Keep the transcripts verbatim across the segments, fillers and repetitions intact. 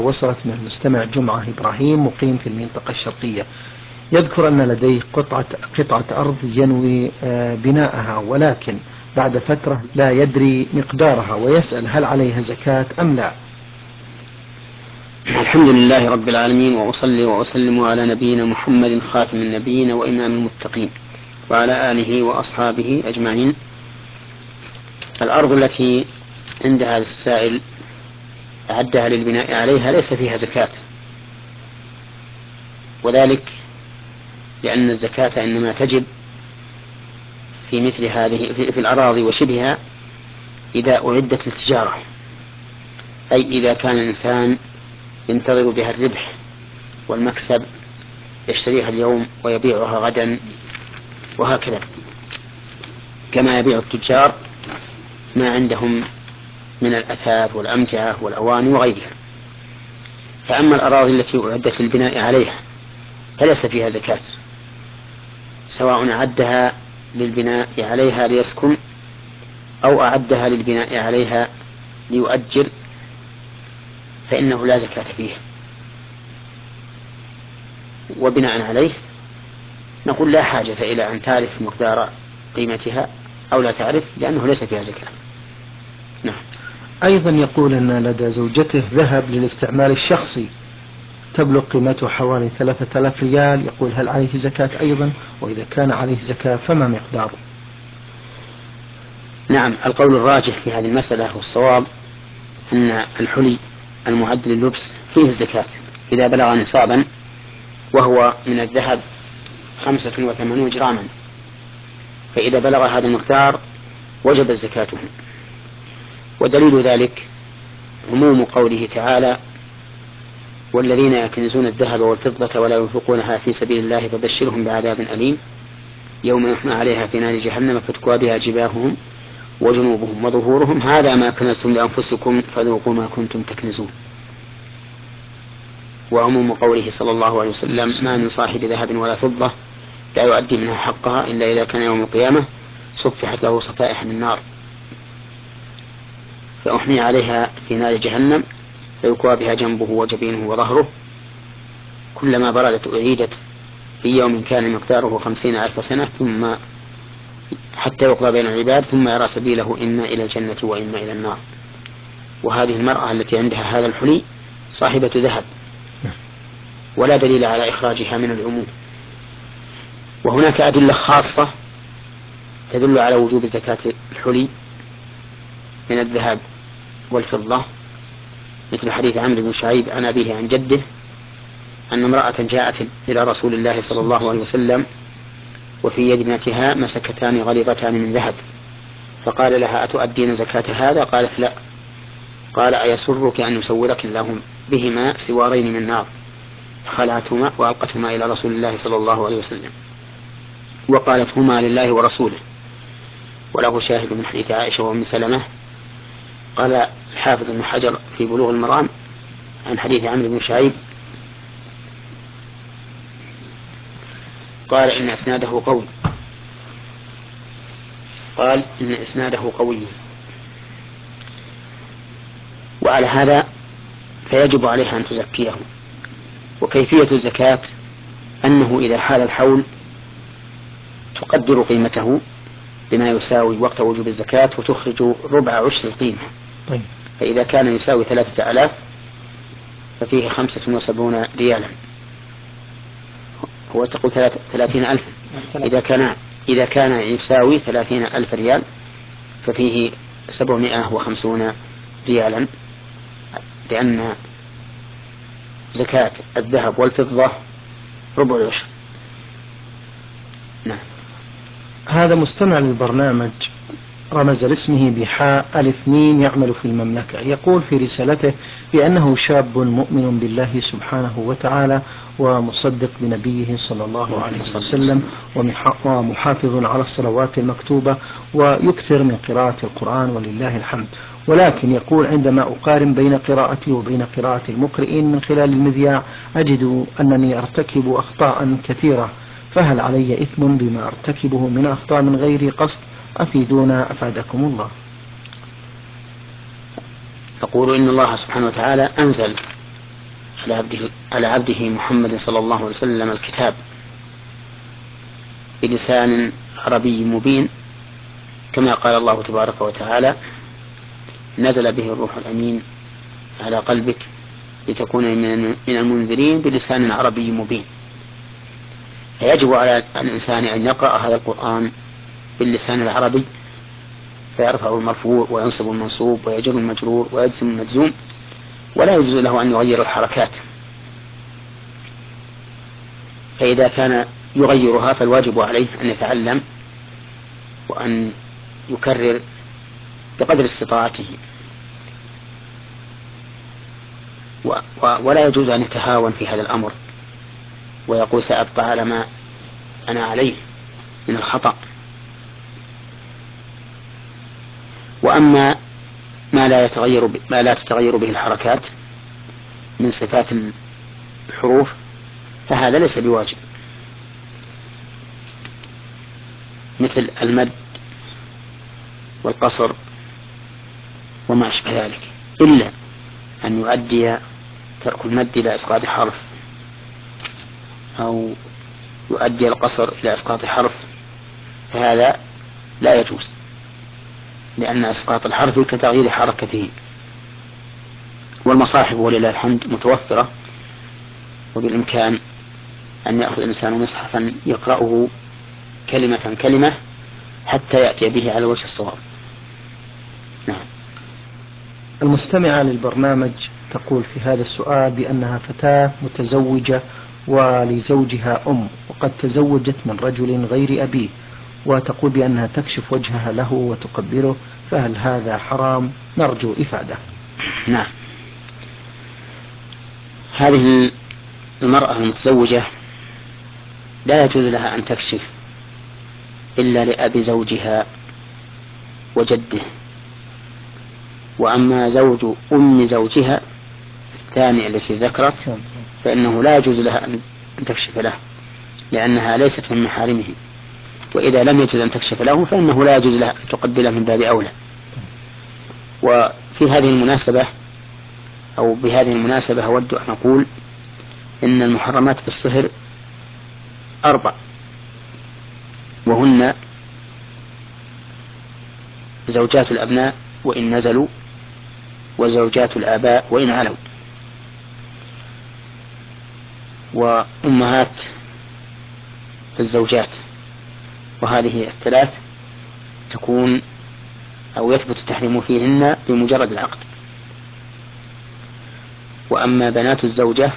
وصلت من المستمع جمعة إبراهيم مقيم في المنطقة الشرقية، يذكر أن لديه قطعة, قطعة أرض ينوي بناءها، ولكن بعد فترة لا يدري مقدارها، ويسأل هل عليها زكاة أم لا. الحمد لله رب العالمين، وأصلي وأسلم على نبينا محمد خاتم النبيين وإمام المتقين وعلى آله وأصحابه أجمعين. الأرض التي عند هذا السائل أعدها للبناء عليها ليس فيها زكاة، وذلك لأن الزكاة إنما تجب في مثل هذه في الأراضي وشبهها إذا أعدت للتجارة، أي إذا كان الإنسان ينتظر بها الربح والمكسب، يشتريها اليوم ويبيعها غدا، وهكذا كما يبيع التجار ما عندهم من الأثاث والأمتعة والأواني وغيرها. فأما الأراضي التي أعدت للبناء عليها فليس فيها زكاة، سواء أعدها للبناء عليها ليسكن أو أعدها للبناء عليها ليؤجر، فإنه لا زكاة فيه. وبناء عليه نقول لا حاجة إلى أن تعرف مقدار قيمتها أو لا تعرف، لأنه ليس فيها زكاة. نعم. أيضا يقول أن لدى زوجته ذهب للاستعمال الشخصي تبلغ قيمته حوالي ثلاثة آلاف ريال، يقول هل عليه زكاة أيضا؟ وإذا كان عليه زكاة فما مقداره؟ نعم، القول الراجح في هذه المسألة والصواب أن الحلي المعد لللبس فيه الزكاة إذا بلغ نصابا، وهو من الذهب خمسة وثمانون جراما، فإذا بلغ هذا المقدار وجب زكاته. ودليل ذلك عموم قوله تعالى: والذين يكنزون الذهب والفضة ولا ينفقونها في سبيل الله فبشرهم بعذاب أليم يوم يحمى عليها في نار جهنم فتكوى بها جباههم وجنوبهم وظهورهم هذا ما كنزتم لأنفسكم فذوقوا ما كنتم تكنزون. وعموم قوله صلى الله عليه وسلم: ما من صاحب ذهب ولا فضة لا يؤدي منها حقها إلا إذا كان يوم القيامة صفحت له صفائح من نار فأحمي عليها في نار جهنم فيكوى بها جنبه وجبينه وظهره، كلما بردت أعيدت في يوم كان مقداره خمسين ألف سنة ثم حتى يقضى بين العباد ثم يرى سبيله إما إلى الجنة وإما إلى النار. وهذه المرأة التي عندها هذا الحلي صاحبة ذهب، ولا دليل على إخراجها من العموم. وهناك أدلة خاصة تدل على وجوب زكاة الحلي من الذهب والفضة، مثل حديث عمرو بن شعيب عن أبيه عن جده أن امرأة جاءت إلى رسول الله صلى الله عليه وسلم وفي يد ابنتها مسكتان غليظتان من ذهب، فقال لها: أتؤدين زكاة هذا؟ قالت: لا. قال: أيسرك أن يسورك الله بهما سوارين من نار؟ فخلعتهما وألقتهما إلى رسول الله صلى الله عليه وسلم وقالت: هما لله ورسوله. وله شاهد من حديث عائشة وأم سلمة. قال الحافظ ابن حجر في بلوغ المرام عن حديث عمرو بن شعيب قال إن إسناده قوي قال إن إسناده قوي وعلى هذا فيجب عليها أن تزكيه. وكيفية الزكاة أنه إذا حال الحول تقدر قيمته بما يساوي وقت وجوب الزكاة وتخرج ربع عشر القيمة. طيب. فإذا كان يساوي ثلاثة آلاف ففيه خمسة وسبعون ريالا، هو تقول ثلاثين ألف. إذا كان إذا كان يساوي ثلاثين ألف ريال ففيه سبعمائة وخمسون ريالا، لأن زكاة الذهب والفضة ربع العشر. نعم. هذا مستمع للبرنامج رمز لاسمه بحاء ألف ميم يعمل في المملكة، يقول في رسالته بأنه شاب مؤمن بالله سبحانه وتعالى ومصدق بنبيه صلى الله عليه وسلم ومحافظ على الصلوات المكتوبة ويكثر من قراءة القرآن ولله الحمد، ولكن يقول عندما أقارن بين قراءتي وبين قراءة المقرئين من خلال المذياع أجد أنني أرتكب أخطاء كثيرة، فهل علي إثم بما أرتكبه من أخطاء من غير قصد؟ أفيدونا أفادكم الله. أقول إن الله سبحانه وتعالى أنزل على عبده, على عبده محمد صلى الله عليه وسلم الكتاب بلسان عربي مبين، كما قال الله تبارك وتعالى: نزل به الروح الأمين على قلبك لتكون من المنذرين بلسان عربي مبين. فيجب على الإنسان أن يقرأ هذا القرآن باللسان العربي، فيرفع المرفوع وينصب المنصوب ويجر المجرور ويجزم المجزوم، ولا يجوز له أن يغير الحركات. فإذا كان يغيرها فالواجب عليه أن يتعلم وأن يكرر بقدر استطاعته، ولا يجوز أن يتهاون في هذا الأمر ويقول سأبقى على ما أنا عليه من الخطأ. وأما ما لا يتغير ما لا تتغير به الحركات من صفات الحروف فهذا ليس بواجب، مثل المد والقصر وما أشبه ذلك، إلا أن يؤدي ترك المد إلى إسقاط حرف أو يؤدي القصر إلى إسقاط حرف، فهذا لا يجوز، لأن إسقاط الحرف كتغيير حركته. والمصاحف ولله الحمد متوفرة، وبالإمكان أن يأخذ الإنسان مصحفا يقرأه كلمة كلمة حتى يأتي به على وجه الصواب. نعم. المستمعة للبرنامج تقول في هذا السؤال بأنها فتاة متزوجة ولزوجها أم، وقد تزوجت من رجل غير أبيه، وتقول بأنها تكشف وجهها له وتقبله، فهل هذا حرام؟ نرجو إفادة. نعم. هذه المرأة المتزوجة لا يجوز لها أن تكشف إلا لأبي زوجها وجده، وأما زوج أم زوجها الثانية التي ذكرت فإنه لا يجوز لها أن تكشف له، لأنها ليست من محارمه، وإذا لم يجوز أن تكشف له فإنه لا يجوز لها أن تقبله من باب أولى. وفي هذه المناسبة أو بهذه المناسبة أود أن أقول إن المحرمات بالصهر أربع، وهن زوجات الأبناء وإن نزلوا، وزوجات الآباء وإن علوا، وأمهات الزوجات، وهذه الثلاث تكون أو يثبت التحريم فيهن بمجرد العقد. وأما بنات الزوجة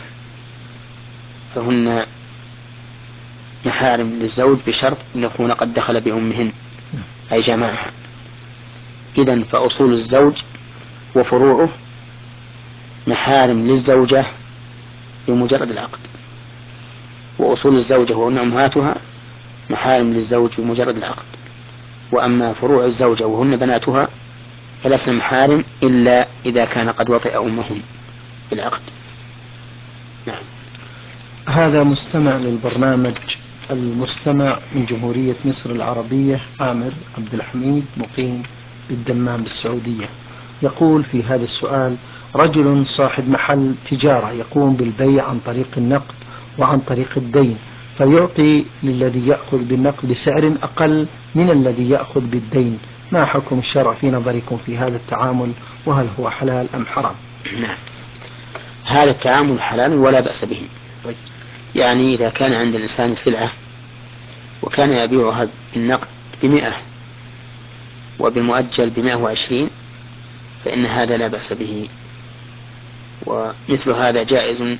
فهن محارم للزوج بشرط أن يكون قد دخل بأمهن أي جماعها. إذن فأصول الزوج وفروعه محارم للزوجة بمجرد العقد، وأصول الزوجة وهن أمهاتها محارم للزوج بمجرد العقد. وأما فروع الزوجة وهن بناتها فلسن محارم إلا إذا كان قد وطئ أمهن بالعقد. نعم. هذا مستمع للبرنامج، المستمع من جمهورية مصر العربية عامر عبد الحميد مقيم بالدمام بالسعودية، يقول في هذا السؤال: رجل صاحب محل تجارة يقوم بالبيع عن طريق النقد وعن طريق الدين، فيعطي للذي يأخذ بالنقد بسعر أقل من الذي يأخذ بالدين، ما حكم الشرع في نظركم في هذا التعامل، وهل هو حلال أم حرام؟ نعم. هذا التعامل حلال ولا بأس به. يعني إذا كان عند الإنسان سلعة وكان يبيعها بالنقد بمئة وبالمؤجل بمئة وعشرين فإن هذا لا بأس به، ومثل هذا جائز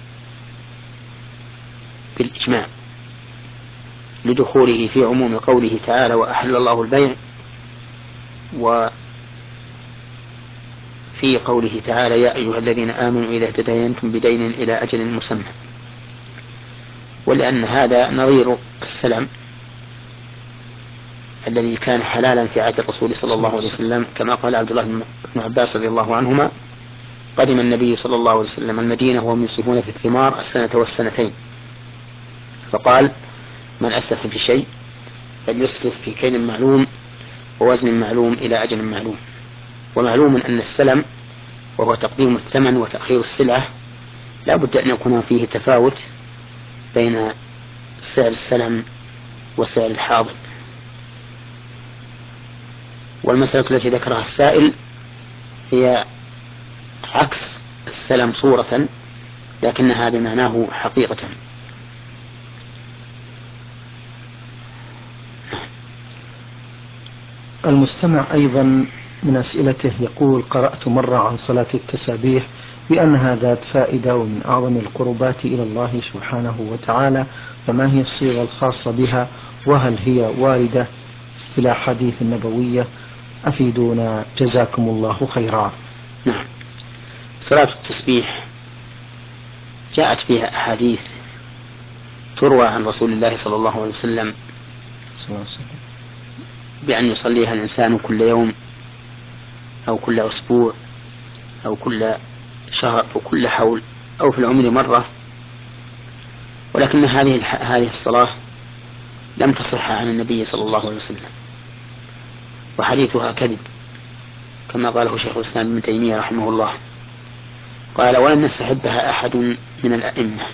بالإجماع لدخوله في عموم قوله تعالى: وأحل الله البيع، وفي قوله تعالى: يا أيها الذين آمنوا إذا تداينتم بدين إلى أجل مسمى. ولأن هذا نظير السلم الذي كان حلالا في عهد الرسول صلى الله عليه وسلم، كما قال عبد الله بن عباس رضي الله عنهما: قدم النبي صلى الله عليه وسلم المدينة وهم يسلفون في الثمار السنة والسنتين، فقال: من أسلف في شيء فليسلف في كيل معلوم ووزن معلوم إلى أجل معلوم. ومعلوم أن السلم وهو تقديم الثمن وتأخير السلعة لا بد أن يكون فيه تفاوت بين سعر السلم والسعر الحاضر. والمسألة التي ذكرها السائل هي عكس السلم صورة لكنها بمعناه حقيقة. المستمع أيضا من أسئلته يقول: قرأت مرة عن صلاة التسابيح بأنها ذات فائدة ومن أعظم القربات إلى الله سبحانه وتعالى، فما هي الصيغة الخاصة بها، وهل هي واردة في الأحاديث النبوية؟ أفيدونا جزاكم الله خيرا. نعم، صلاة التسبيح جاءت فيها أحاديث تروى عن رسول الله صلى الله عليه وسلم بأن يصليها الإنسان كل يوم أو كل أسبوع أو كل شهر أو كل حول أو في العمر مرة، ولكن هذه هذه الصلاة لم تصح عن النبي صلى الله عليه وسلم، وحديثها كذب كما قاله شيخ الإسلام ابن تيمية رحمه الله، قال: ولم يستحبها أحد من الأئمة.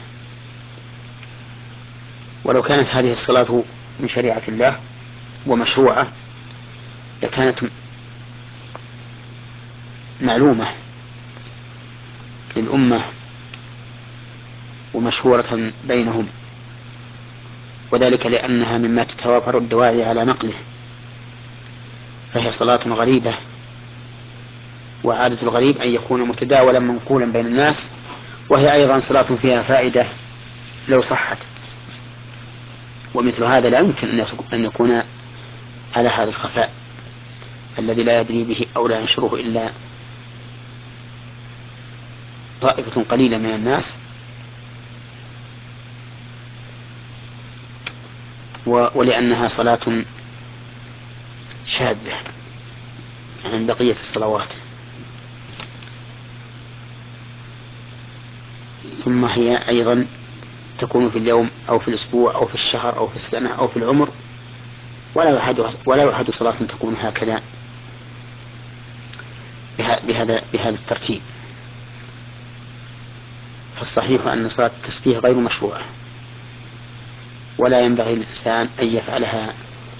ولو كانت هذه الصلاة من شريعة الله ومشروعة لكانت معلومة للأمة ومشهورة بينهم، وذلك لأنها مما تتوافر الدواعي على نقله، فهي صلاة غريبة، وعادة الغريب أن يكون متداولا منقولا بين الناس، وهي أيضا صلاة فيها فائدة لو صحت، ومثل هذا لا يمكن أن يكون على هذا الخفاء الذي لا يدري به أو لا ينشره إلا طائفة قليلة من الناس، ولأنها صلاة شاذة عن بقية الصلوات. ثم هي أيضا تكون في اليوم أو في الأسبوع أو في الشهر أو في السنة أو في العمر، ولا يحد ولا يحد صلاة تكون هكذا بهذا بهذا الترتيب. فالصحيح أن صلاة التسبيح غير مشروعة، ولا ينبغي للإنسان أن يفعلها.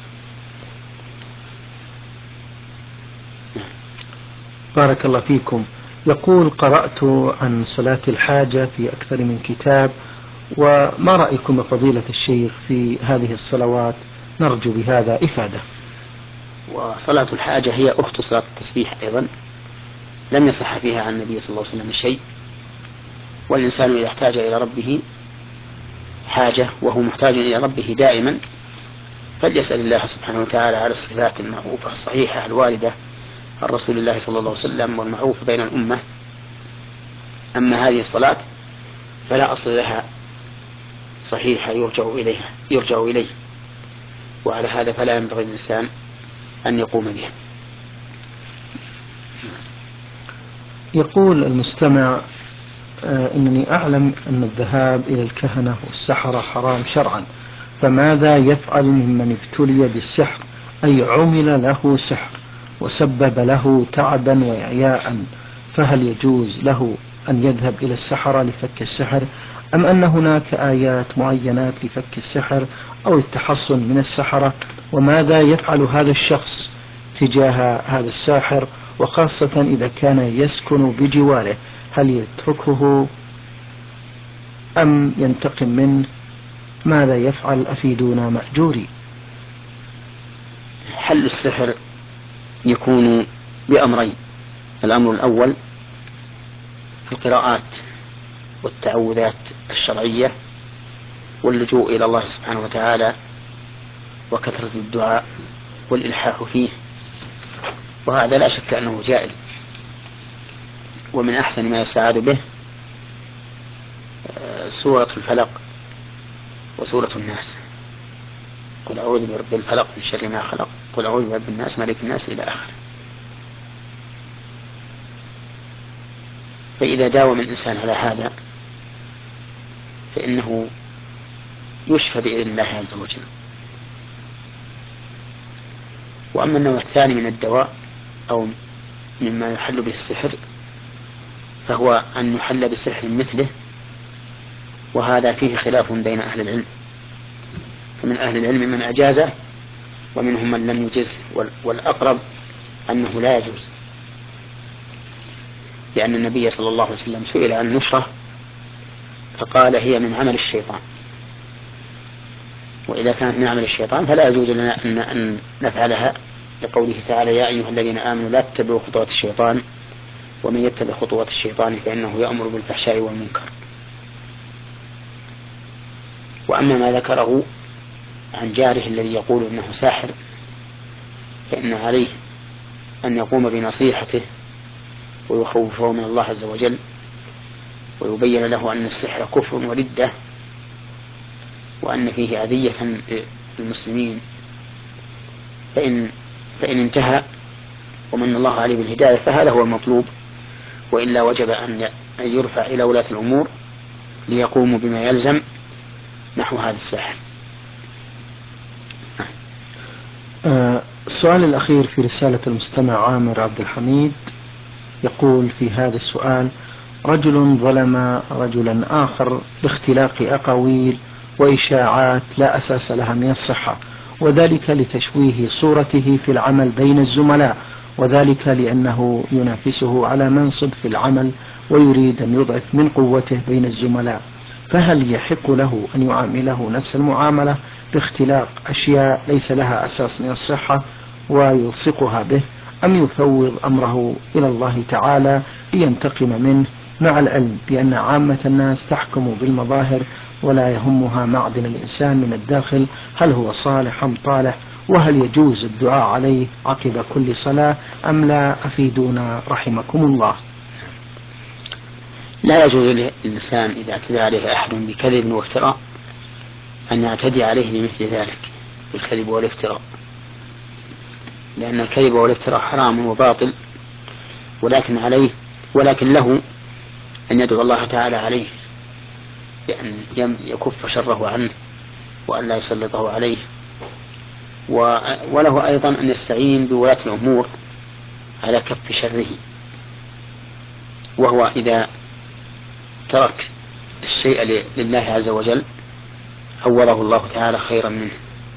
بارك الله فيكم. يقول: قرأت عن صلاة الحاجة في أكثر من كتاب، وما رأيكم فضيلة الشيخ في هذه الصلوات؟ نرجو بهذا إفادة. وصلاة الحاجة هي أخت صلاة التسبيح أيضا، لم يصح فيها عن النبي صلى الله عليه وسلم شيء، والإنسان إذا احتاج إلى ربه حاجة وهو محتاج إلى ربه دائما فليسأل الله سبحانه وتعالى على الصفات المعروفة الصحيحة الواردة عن رسول الله صلى الله عليه وسلم والمعروف بين الأمة. أما هذه الصلاة فلا أصل لها صحيحة يرجع إليها يرجع إليه، وعلى هذا فلا ينبغي الإنسان أن يقوم بها. يقول المستمع: آه إنني أعلم أن الذهاب إلى الكهنة والسحرة حرام شرعا، فماذا يفعل ممن ابتلي بالسحر، أي عمل له سحر وسبب له تعبا وإعياء، فهل يجوز له أن يذهب إلى السحرة لفك السحر، أم أن هناك آيات معينات لفك السحر أو التحصن من السحرة؟ وماذا يفعل هذا الشخص تجاه هذا الساحر، وخاصة إذا كان يسكن بجواره، هل يتركه أم ينتقم منه؟ ماذا يفعل؟ أفيدونا مأجوري. حل السحر يكون بأمرين: الأمر الأول في القراءات والتعوذات الشرعية واللجوء إلى الله سبحانه وتعالى وكثرة الدعاء والإلحاح فيه، وهذا لا شك أنه جائز، ومن أحسن ما يستعاذ به سورة الفلق وسورة الناس: قل أعوذ برب الفلق من شر ما خلق، قل أعوذ برب الناس ملك الناس إلى آخره. فإذا داوم الإنسان على هذا فإنه يشفى بإذن الله عز وجل. وأما النوع الثاني من الدواء أو مما يحل به السحر فهو أن يحل بسحر مثله وهذا فيه خلاف بين أهل العلم، فمن أهل العلم من أجازه ومنهم من لم يجزه، والأقرب أنه لا يجوز، لأن النبي صلى الله عليه وسلم سئل عن النشرة فقال هي من عمل الشيطان، وإذا كانت من عمل الشيطان فلا يجوز لنا أن نفعلها، لقوله تعالى يا أيها الذين آمنوا لا تتبعوا خطوات الشيطان ومن يتبع خطوات الشيطان فإنه يأمر بالفحشاء والمنكر. وأما ما ذكره عن جاره الذي يقول إنه ساحر فإن عليه أن يقوم بنصيحته ويخوفه من الله عز وجل، ويبين له أن السحر كفر وردة، وأن فيه أذية للمسلمين، فإن, فإن انتهى ومن الله عليه بالهداية فهذا هو المطلوب، وإلا وجب أن يرفع إلى ولاة الأمور ليقوموا بما يلزم نحو هذا السحر. آه السؤال الأخير في رسالة المستمع عامر عبد الحميد يقول في هذا السؤال: رجل ظلم رجلا آخر باختلاق أقاويل وإشاعات لا أساس لها من الصحة، وذلك لتشويه صورته في العمل بين الزملاء، وذلك لأنه ينافسه على منصب في العمل ويريد أن يضعف من قوته بين الزملاء، فهل يحق له أن يعامله نفس المعاملة باختلاق أشياء ليس لها أساس من الصحة ويلصقها به، أم يفوض أمره إلى الله تعالى لينتقم منه، مع العلم بأن عامة الناس تحكم بالمظاهر ولا يهمها معدن الإنسان من الداخل هل هو صالح أم طالح، وهل يجوز الدعاء عليه عقب كل صلاة أم لا؟ أفيدونا رحمكم الله. لا يجوز للإنسان إذا اعتدى عليه أحد بكذب وافتراء أن يعتدي عليه بمثل ذلك بالكذب والافتراء، لأن الكذب والافتراء حرام وباطل، ولكن عليه ولكن له أن يدعو الله تعالى عليه بأن يكف شره عنه وأن لا يسلطه عليه، وله أيضا أن يستعين بولاة الأمور على كف شره، وهو إذا ترك الشيء لله عز وجل عوضه الله تعالى خيرا منه.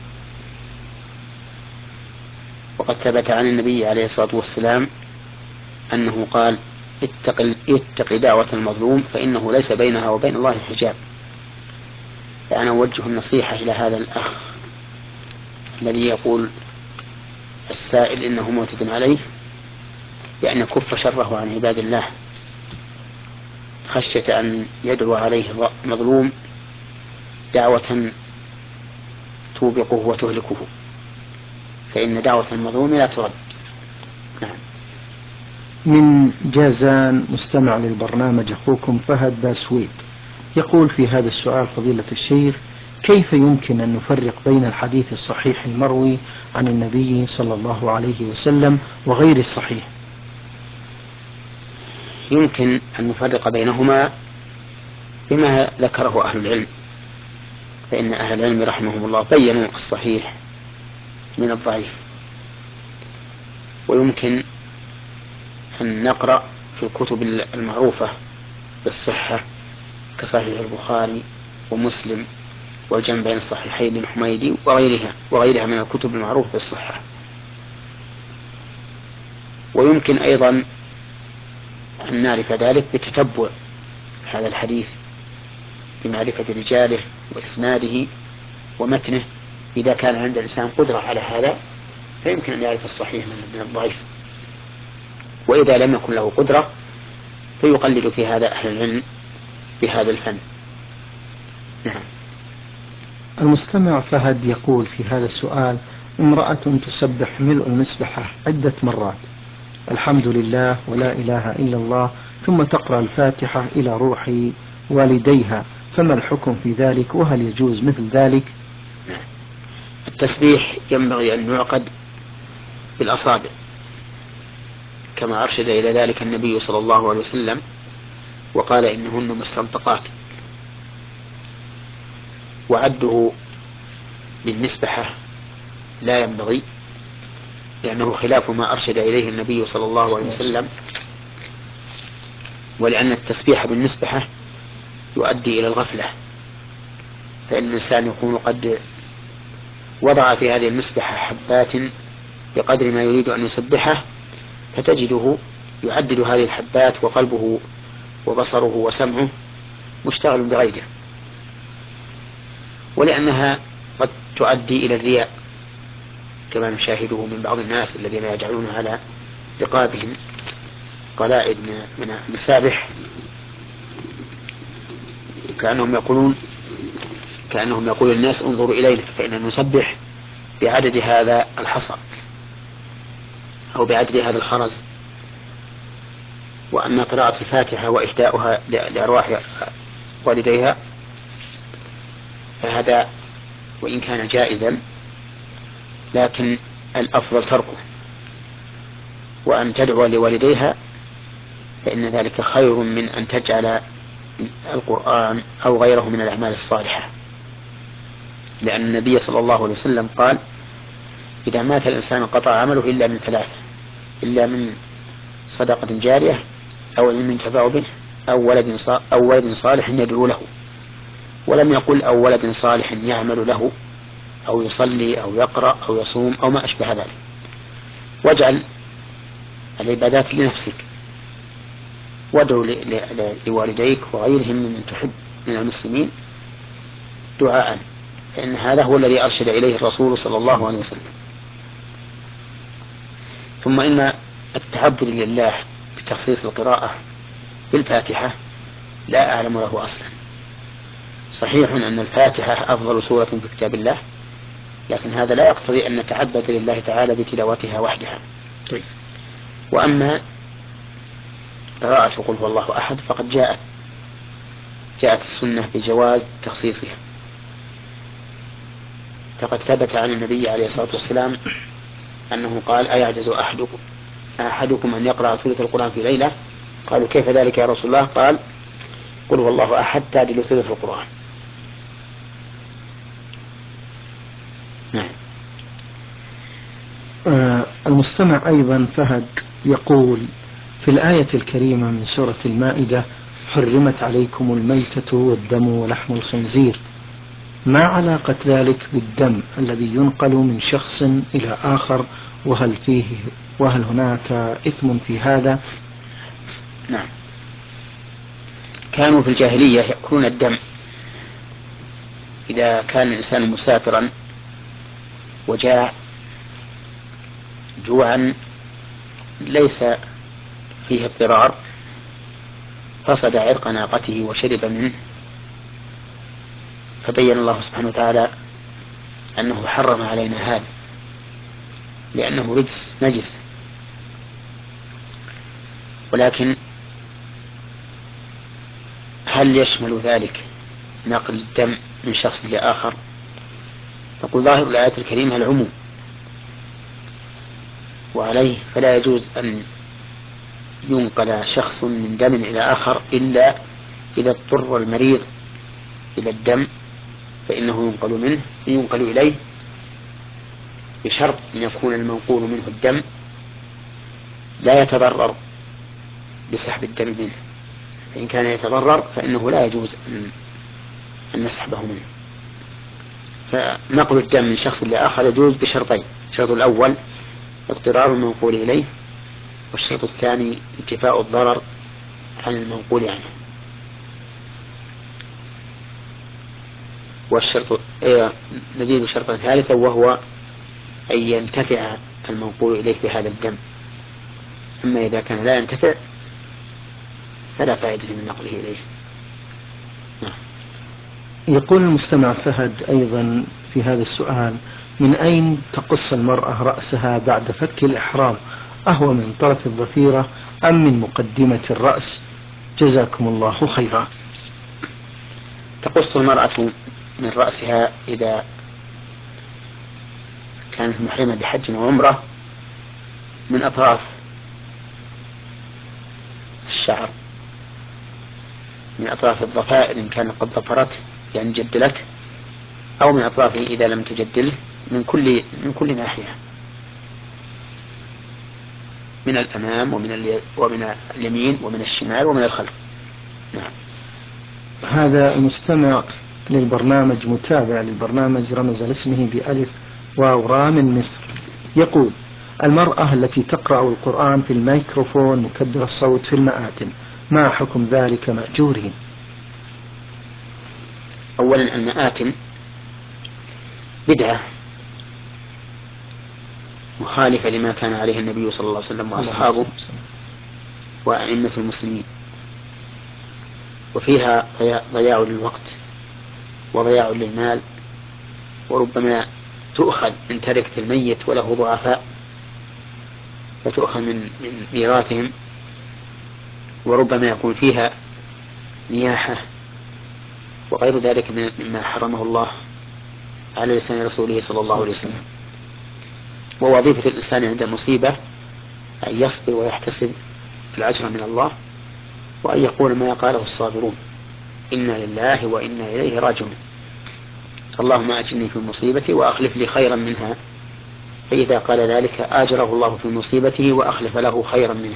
وقد ثبت عن النبي عليه الصلاة والسلام أنه قال اتق, اتق دعوة المظلوم فإنه ليس بينها وبين الله حجاب. فأنا أوجه النصيحة إلى هذا الأخ الذي يقول السائل إنه معتد عليه بأن يكف شره عن عباد الله خشية أن يدعو عليه مظلوم دعوة توبقه وتهلكه، فإن دعوة المظلوم لا ترد. نعم. من جازان مستمع للبرنامج أخوكم فهد باسويت يقول في هذا السؤال: فضيلة الشيخ، كيف يمكن أن نفرق بين الحديث الصحيح المروي عن النبي صلى الله عليه وسلم وغير الصحيح؟ يمكن أن نفرق بينهما بما ذكره أهل العلم، فإن أهل العلم رحمهم الله بينوا الصحيح من الضعيف، ويمكن أن نقرأ في الكتب المعروفة بالصحة كصحيح البخاري ومسلم والجمع بين الصحيحين للحميدي وغيرها وغيرها من الكتب المعروفة بالصحة. ويمكن أيضا أن نعرف ذلك بتتبع هذا الحديث بمعرفة رجاله وإسناده ومتنه، إذا كان عند الإنسان قدرة على هذا فيمكن أن يعرف الصحيح من الضعيف، وإذا لم يكن له قدرة فيقلد في هذا أهل العلم بهذا الفن. نعم. المستمع فهد يقول في هذا السؤال: امرأة تسبح ملء المسبحة عدة مرات الحمد لله ولا إله إلا الله، ثم تقرأ الفاتحة إلى روح والديها، فما الحكم في ذلك، وهل يجوز مثل ذلك؟ التسبيح ينبغي أن يعقد بالأصابع كما أرشد إلى ذلك النبي صلى الله عليه وسلم، وقال إنهن مستنطقات، وعده بالمسبحة لا ينبغي، لأنه خلاف ما أرشد إليه النبي صلى الله عليه وسلم، ولأن التسبيح بالمسبحة يؤدي إلى الغفلة، فإن الإنسان يكون قد وضع في هذه المسبحة حبات بقدر ما يريد أن يسبحه، فتجده يعدد هذه الحبات وقلبه وبصره وسمعه مشتغل بغيره، ولأنها قد تؤدي إلى الرياء كما نشاهده من بعض الناس الذين يجعلون على رقابهم قلائد من المسابح كأنهم يقولون كأنهم يقول الناس انظروا إلينا فإننا نسبح بعدد هذا الحصى أو بعدد هذا الخرز. وأما قراءة الفاتحة وإهداؤها لأرواح والديها فهذا وإن كان جائزا لكن الأفضل تركه، وأن تدعو لوالديها فإن ذلك خير من أن تجعل القرآن أو غيره من الأعمال الصالحة، لأن النبي صلى الله عليه وسلم قال إذا مات الإنسان قطع عمله إلا من ثلاثة، إلا من صدقة جارية أو علم ينتفع به أو ولد أو ولد صالح يدعو له، ولم يقل أو ولد صالح يعمل له أو يصلي أو يقرأ أو يصوم أو ما أشبه ذلك. واجعل العبادات لنفسك، وادعو لوالديك وغيرهم من تحب من المسلمين دعاء، فإن هذا هو الذي أرشد إليه الرسول صلى الله عليه وسلم. ثم إن التعبد لله بتخصيص القراءة بالفاتحة لا أعلم له أصلا. صحيح أن الفاتحة أفضل سورة في كتاب الله، لكن هذا لا يقتضي أن نتعبد لله تعالى بتلاوتها وحدها. طيب. وأما قراءة قل هو الله أحد فقد جاءت جاءت السنة بجواز تخصيصها، فقد ثبت عن النبي عليه الصلاة والسلام أنه قال أيعجز أحدكم أحدكم أن يقرأ ثلث القرآن في ليلة؟ قالوا كيف ذلك يا رسول الله؟ قال قل هو الله أحد تعدل ثلث القرآن. نعم. آه المستمع أيضا فهد يقول في الآية الكريمة من سورة المائدة حرمت عليكم الميتة والدم ولحم الخنزير، ما علاقة ذلك بالدم الذي ينقل من شخص إلى آخر، وهل فيه وهل هناك إثم في هذا؟ نعم. كانوا في الجاهلية يأكلون الدم إذا كان الإنسان مسافرا وجاع جوعا ليس فيه اضطرار فصد عرق ناقته وشرب منه، فبين الله سبحانه وتعالى أنه حرم علينا هذا لأنه رجس نجس. ولكن هل يشمل ذلك نقل الدم من شخص لآخر؟ نقول ظاهر الآية الكريمة العموم، وعليه فلا يجوز أن ينقل شخص من دم إلى آخر إلا إذا اضطر المريض إلى الدم فإنه ينقل منه ينقل إليه بشرط أن يكون المنقول منه الدم لا يتضرر بسحب الدم منه، فإن كان يتضرر فإنه لا يجوز أن نسحبه منه. فنقل الدم من شخص لآخر يجوز بشرطين: الشرط الأول اضطرار المنقول إليه، والشرط الثاني انتفاء الضرر عن المنقول عنه. والشرط إيه نزيد شرطا ثالثا وهو أن ينتفع المنقول إليه بهذا الدم، أما إذا كان لا ينتفع فلا فائدة من نقله إليه. نعم. يقول المستمع فهد أيضا في هذا السؤال: من أين تقص المرأة رأسها بعد فك الإحرام؟ أهو من طرف الضفيرة أم من مقدمة الرأس؟ جزاكم الله خيرا. تقص المرأة من رأسها إذا كانت محرمة بحج وعمرة من أطراف الشعر، من أطراف الضفائر إن كانت قد ضفرت يعني جدلت، أو من أطرافه إذا لم تجدله، من كل من كل ناحية، من الأمام ومن ومن اليمين ومن الشمال ومن الخلف. نعم. هذا المستمع للبرنامج متابع للبرنامج رمز لاسمه بألف واو را من مصر، يقول: المرأة التي تقرأ القرآن في الميكروفون مكبر الصوت في المآتم، ما حكم ذلك مأجورين؟ أولا المآتم بدعة مخالفة لما كان عليه النبي صلى الله عليه وسلم وأصحابه وأئمة المسلمين، وفيها ضياع للوقت وضياع للمال، وربما تؤخذ من تركة الميت وله ضعفاء فتؤخذ من من ميراثهم، وربما يكون فيها نياحة وغير ذلك مما حرمه الله على لسان رسوله صلى الله عليه وسلم. ووظيفة الإنسان عند المصيبة أن يصبر ويحتسب الأجر من الله، وأن يقول ما قاله الصابرون: إنا لله وإنا إليه راجعون، اللهم أجرني في مصيبتي وأخلف لي خيرا منها. فإذا قال ذلك آجره الله في مصيبته وأخلف له خيرا منها.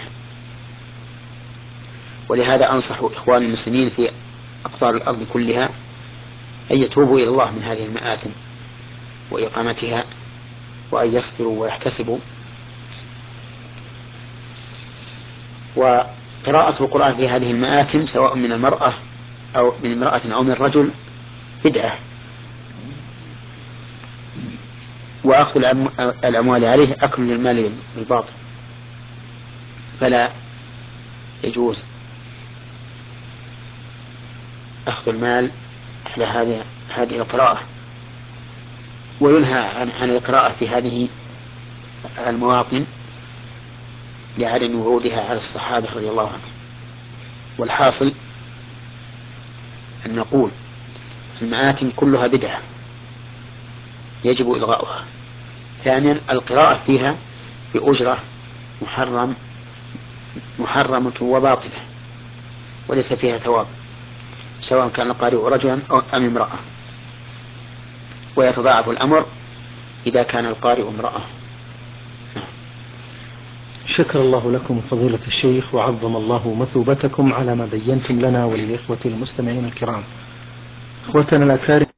ولهذا أنصح إخوان المسلمين في أقطار الأرض كلها أن يتوبوا إلى الله من هذه المآتم وإقامتها، وأن يصبروا ويحتسبوا. وقراءة القرآن في هذه المآتم سواء من المرأة أو من امرأة أو من رجل بدعة، وأخذ الأموال عليه أكل للمال بالباطل، فلا يجوز أخذ المال على هذه هذه القراءة. وينهى عن, عن القراءة في هذه المواطن لعدم ورودها على الصحابة رضي الله عنهم. والحاصل أن نقول المآتم كلها بدعة يجب إلغاؤها. ثانيا القراءة فيها بأجرة محرم محرمة وباطلة وليس فيها ثواب، سواء كان القارئ رجلا أو أم امرأة، ويتضاعف الأمر إذا كان القارئ امرأة. شكر الله لكم فضيلة الشيخ، وعظم الله مثوبتكم على ما بينتم لنا وللإخوة المستمعين الكرام. إخوتنا الأكارم،